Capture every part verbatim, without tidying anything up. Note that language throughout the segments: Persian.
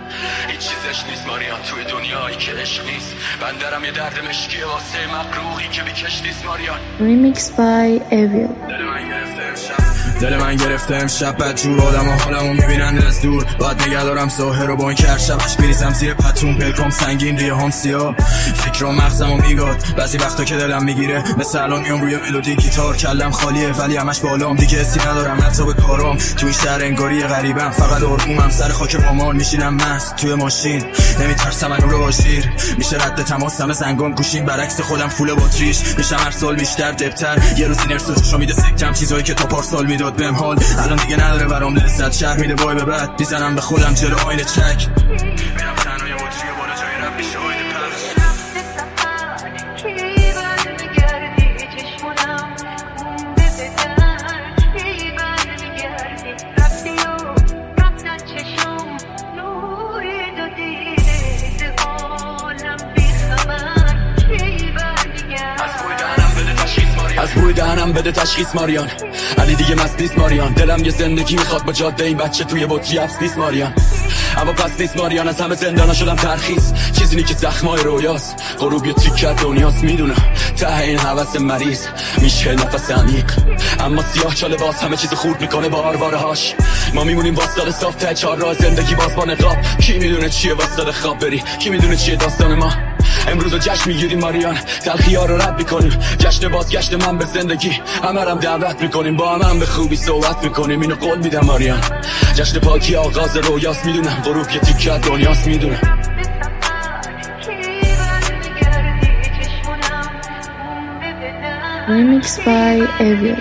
هیچ چیزش نیست ماریان توی دنیایی که عشق نیست. بندرم یه درد مشکیه واسه مقروحی که بیکش نیست ماریان. Remix by Evil. دل من گرفته امشب بد جور آدم و حالمو میبینن از دور. باید نگه دارم ظاهر و با این که هر شبش بریزم زیر پتون پلکام سنگین ریه هم سیاه. فکر و مغزمو میگاد بعضی وقتا که دلم میگیره مثل الان میام روی ملودی گیتار کلم خالیه ولی همش بالام دیگه حسی ندارم حتی به کارام. تو این شهر انگاری غریبم فقط آرومم سر خاک پامان میشینم مست توی ماشین نمیترسم من رو آژیر. میشه رد تماسم زنگام گوشیم برعکس خودم فول باتریش میشم هر سال بیشتر دبتر. یه روز این ارسوشو میده سکتم چیزایی که تا پارسال میداد بهم حال الان دیگه نداره برام لذت. شهر میده وای به بعد میزنم به خودم جلو آینه چک میرم تنها یه بطری بالا جای رب میشه آینه پخش. از بوی دهنم بده تشخیص ماریان. علی دیگه مست نیست ماریان. دلم یه زندگی میخواد با جاده این بچه توی بطری افس نیست ماریان. اما پس نیست ماریان از همه زندانا شدم ترخیص. چیزی نی که زخمای رویاست غروب یه تیکر دنیاست. میدونم ته این حوث مریض میشه نفس عمیق اما سیاه چاله باز همه چیز خورد میکنه با آرواره هاش. ما میمونیم واسطال صاف ته چهار راه زندگی باز با نقاب. کی میدونه چیه واسطال خواب بری کی میدونه چیه داستان ما. امروز جشن میگیریم ماریان تلخی ها رو رد میکنیم. جشن بازگشت من به زندگی همرم دعوت میکنیم با هم, هم به خوبی صحبت میکنیم. اینو قول میدم ماریان جشن پاکی آغاز رویاست. میدونم غروب یه تیکه دنیاست. میدونم Remix by Evil.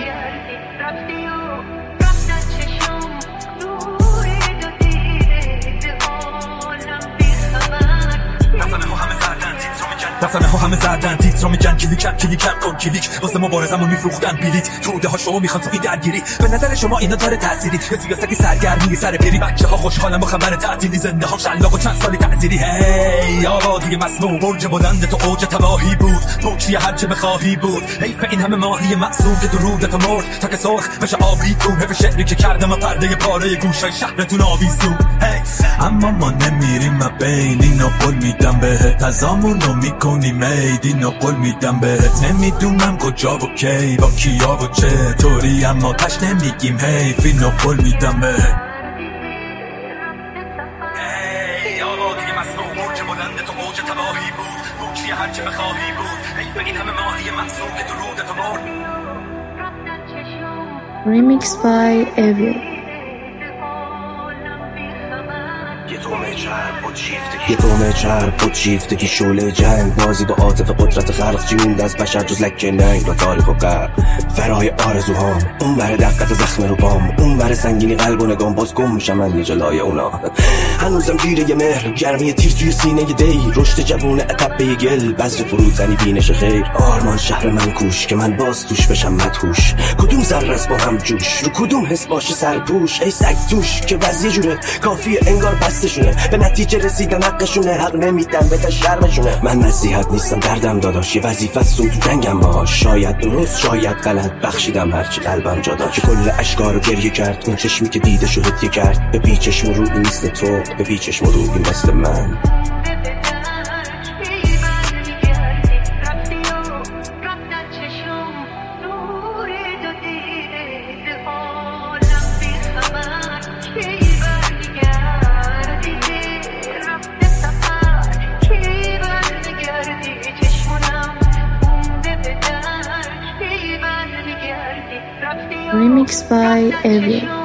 رفتنه ها همه زردن تیتر رو میگن کلیکم کلیکم کن کلیک واسه مبارزمون میفروختن بلیت توده ها شما میخوان تو این درگیری. به نظر شما اینا داره تأثیری یه سیاستی سرگرمی سر پیری. بچه ها خوشحالن با خبر تعطیلی زنده ها شلاق و چند سالی تعزیری. هی آبادی مسموم برج بلند تو اوج تباهی بود پوچی هر چه بخواهی بود. حیف این همه ماهی معصوم که درودت مرد تا که سرخ بشه آبی تو. حیف شعری که کردم و پرده پاره گوشای شهرتون آویزون. اما ما نمیریم بین اینو قول میدم بهت ازامونو میکنی مید. اینو قول میدم بهت نمیدونم کجا و کی با کیا و چطوری اما تش نمیگیم حیف. اینو قول میدم بهت. هی آبادی مسموم برج بلند تو اوج تباهی بود پوچی هر چه بخواهی بود. حیف این همه ماهی معصوم که درودت مرد. Remix by Evil. یه قوم چرب خود شیفتگی شعله جنگ بازی با عاطفه قدرت خلق جون از بشر جز لکه ننگ را تاریخ و قرب فرای آرزوهام اون بره دقت زخم رو پام اون بره سنگینی قلب و نگام باز گم میشم من یه جلای اونا. هنوزم گیره یه مهر گرمی تیر توی سینه دی رشد جوون اتبه گل بذر فروزنی بینش خیر. آرمان شهر من کوش که من باز توش بشم مدهوش. کدوم ذره با هم جوش رو کدوم حس باشه سرپوش. ای سگ توش که وضعیه جوره کافیه انگار بستشونه به نتیجه رسیدن حقشونه حق نمیدن به تا شرمشونه. من نصیحت نیستم دردم داداش یه وظیفه است تو جنگم باهاش. شاید درست شاید غلط بخشیدم هرچی قلبم جا داشت. کل اشکا رو گریه کرد اون چشمی که دیده شو هدیه کرد. به بی چشم روی مثل تو به بی چشم روی مثل من. Remix by Evil.